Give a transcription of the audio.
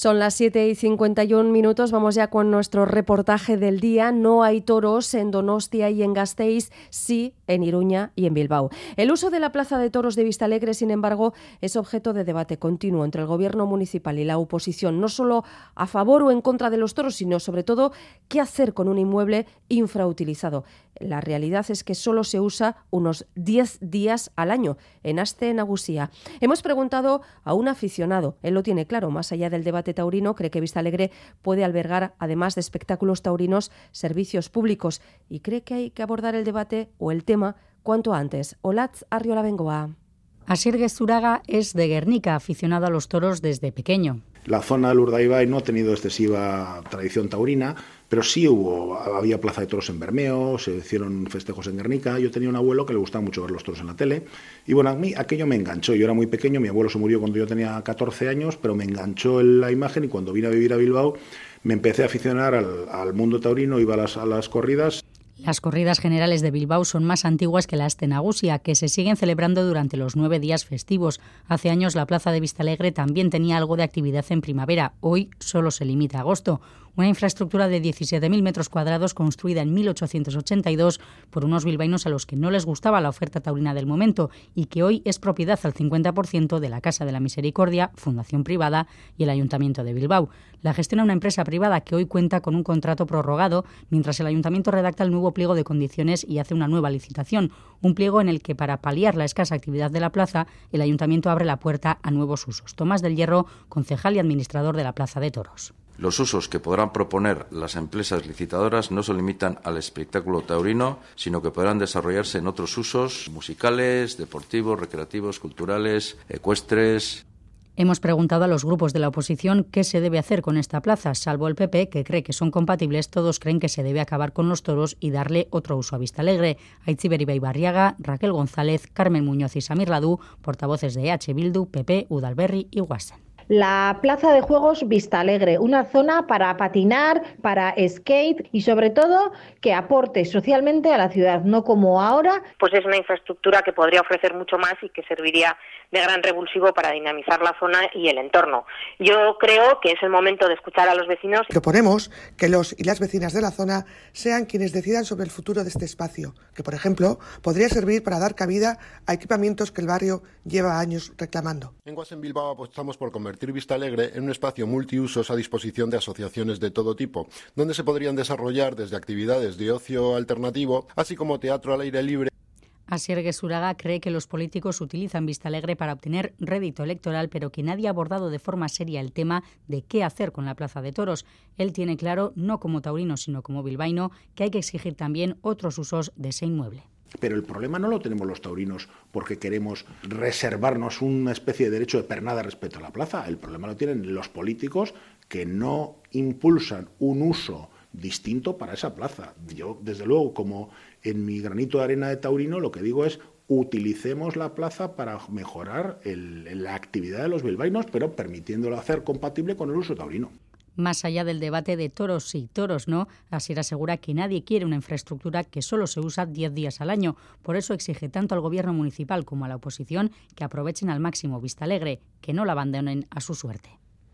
Son las 7:51. Vamos ya con nuestro reportaje del día. No hay toros en Donostia y en Gasteiz, sí en Iruña y en Bilbao. El uso de la plaza de toros de Vistalegre, sin embargo, es objeto de debate continuo entre el gobierno municipal y la oposición, no solo a favor o en contra de los toros, sino sobre todo qué hacer con un inmueble infrautilizado. La realidad es que solo se usa unos 10 días al año en Aste Nagusia. Hemos preguntado a un aficionado. Él lo tiene claro. Más allá del debate taurino, cree que Vistalegre puede albergar, además de espectáculos taurinos, servicios públicos y cree que hay que abordar el debate o el tema cuanto antes. Olatz Arriola Bengoa. Asier Gezuraga es de Guernica, aficionado a los toros desde pequeño. La zona del Urdaibai no ha tenido excesiva tradición taurina, pero sí había plaza de toros en Bermeo, se hicieron festejos en Guernica. Yo tenía un abuelo que le gustaba mucho ver los toros en la tele y bueno, a mí aquello me enganchó. Yo era muy pequeño, mi abuelo se murió cuando yo tenía 14 años, pero me enganchó la imagen y cuando vine a vivir a Bilbao me empecé a aficionar al mundo taurino, iba a las corridas. Las corridas generales de Bilbao son más antiguas que la Aste Nagusia, que se siguen celebrando durante los 9 días festivos. Hace años la plaza de Vistalegre también tenía algo de actividad en primavera. Hoy solo se limita a agosto. Una infraestructura de 17.000 metros cuadrados construida en 1882 por unos bilbaínos a los que no les gustaba la oferta taurina del momento y que hoy es propiedad al 50% de la Casa de la Misericordia, fundación privada, y el Ayuntamiento de Bilbao. La gestiona una empresa privada que hoy cuenta con un contrato prorrogado mientras el Ayuntamiento redacta el nuevo pliego de condiciones y hace una nueva licitación. Un pliego en el que, para paliar la escasa actividad de la plaza, el Ayuntamiento abre la puerta a nuevos usos. Tomás del Hierro, concejal y administrador de la Plaza de Toros. Los usos que podrán proponer las empresas licitadoras no se limitan al espectáculo taurino, sino que podrán desarrollarse en otros usos musicales, deportivos, recreativos, culturales, ecuestres. Hemos preguntado a los grupos de la oposición qué se debe hacer con esta plaza. Salvo el PP, que cree que son compatibles, todos creen que se debe acabar con los toros y darle otro uso a Vistalegre. Aitziber Ibaibarriaga, Raquel González, Carmen Muñoz y Samir Ladú, portavoces de EH Bildu, PP, Udalberri y Guasen. La plaza de juegos Vistalegre, una zona para patinar, para skate y sobre todo que aporte socialmente a la ciudad, no como ahora. Pues es una infraestructura que podría ofrecer mucho más y que serviría de gran revulsivo para dinamizar la zona y el entorno. Yo creo que es el momento de escuchar a los vecinos. Proponemos que los y las vecinas de la zona sean quienes decidan sobre el futuro de este espacio, que por ejemplo podría servir para dar cabida a equipamientos que el barrio lleva años reclamando. En Guasen Bilbao apostamos por convertir Vistalegre en un espacio multiusos a disposición de asociaciones de todo tipo, donde se podrían desarrollar desde actividades de ocio alternativo, así como teatro al aire libre. Asier Gezuraga cree que los políticos utilizan Vistalegre para obtener rédito electoral, pero que nadie ha abordado de forma seria el tema de qué hacer con la plaza de toros. Él tiene claro, no como taurino, sino como bilbaíno, que hay que exigir también otros usos de ese inmueble. Pero el problema no lo tenemos los taurinos porque queremos reservarnos una especie de derecho de pernada respecto a la plaza. El problema lo tienen los políticos que no impulsan un uso distinto para esa plaza. Yo, desde luego, como en mi granito de arena de taurino, lo que digo es utilicemos la plaza para mejorar la actividad de los bilbaínos, pero permitiéndolo hacer compatible con el uso taurino. Más allá del debate de toros sí, toros no, Asier asegura que nadie quiere una infraestructura que solo se usa 10 días al año. Por eso exige tanto al gobierno municipal como a la oposición que aprovechen al máximo Vistalegre, que no la abandonen a su suerte.